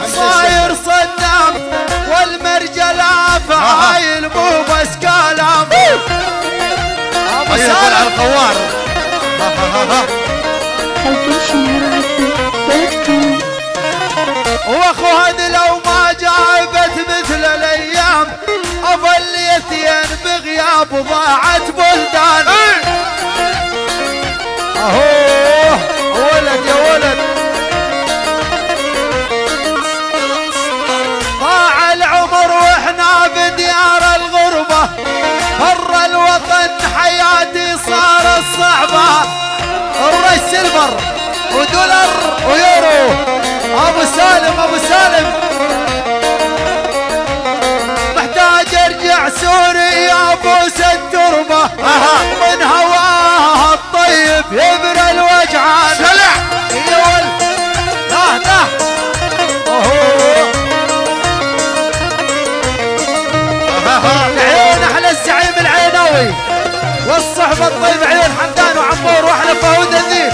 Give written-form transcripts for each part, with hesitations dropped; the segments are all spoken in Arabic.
صاير صدام والمرجلة فعايل مو بس كلام. ابو سالم على القوار. واخوهن لو ما جابت مثل الايام اظليتين بغياب ضاعت بلدان. اهو ولد يا ولد ضاع العمر واحنا بديار الغربة بر الوطن حياتي صارت صعبة. الري سيلفر ودولار ويورو. ابو سالم ابو سالم محتاج ارجع سوريا ابوس التربة من هواها الطيب يبرى الوجعان. سلع يا ولد لا عيون احلى الزعيم العيناوي والصحبة الطيب عيون حمدان وعمور واحلى فهود الذيب.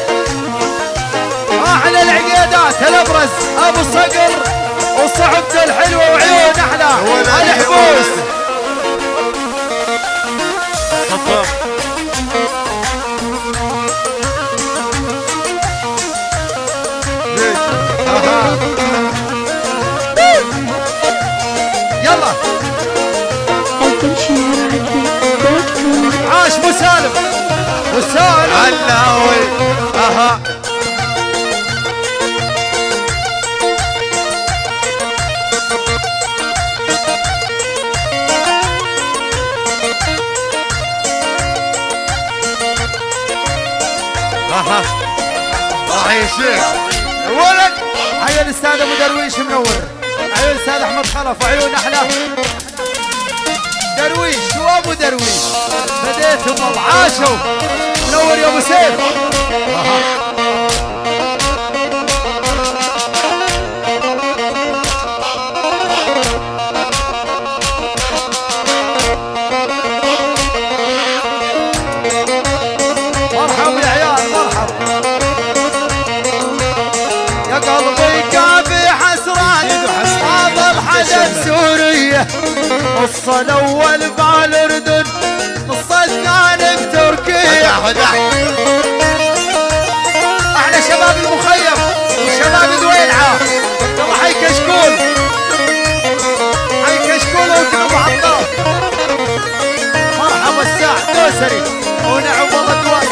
احلى العقيدات الابرز ابو صقر وصحبته الحلوه وعيون احلى الحبوس. يلا عاش مسالم وسالم علاوي. راح يا شيخ ولد. عيون الاستاذ ابو درويش منور. عيون الاستاذ احمد خلف وعيون احلى درويش وابو درويش بديتهم والله عاشوا. منور يا ابو سيف. مرحب يا عيال مرحب. يا قلبي كافي حسران هذا الحدث سوريا. نص الاول بالاردن نص الثاني بتركيا. احلى شباب المخيم وشباب دويلعه يلا حي كشكول حي كشكول وكلب عطار. مرحبا الساعة دوسري ونعم والله كويس.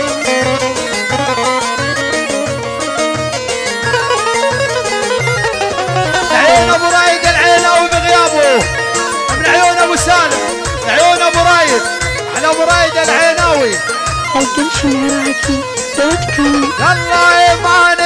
عيون ابو رايد العيناوي بغيابه من عيون ابو سالم. عيون ابو رايد على ابو رايد العيناوي. يلا يا مان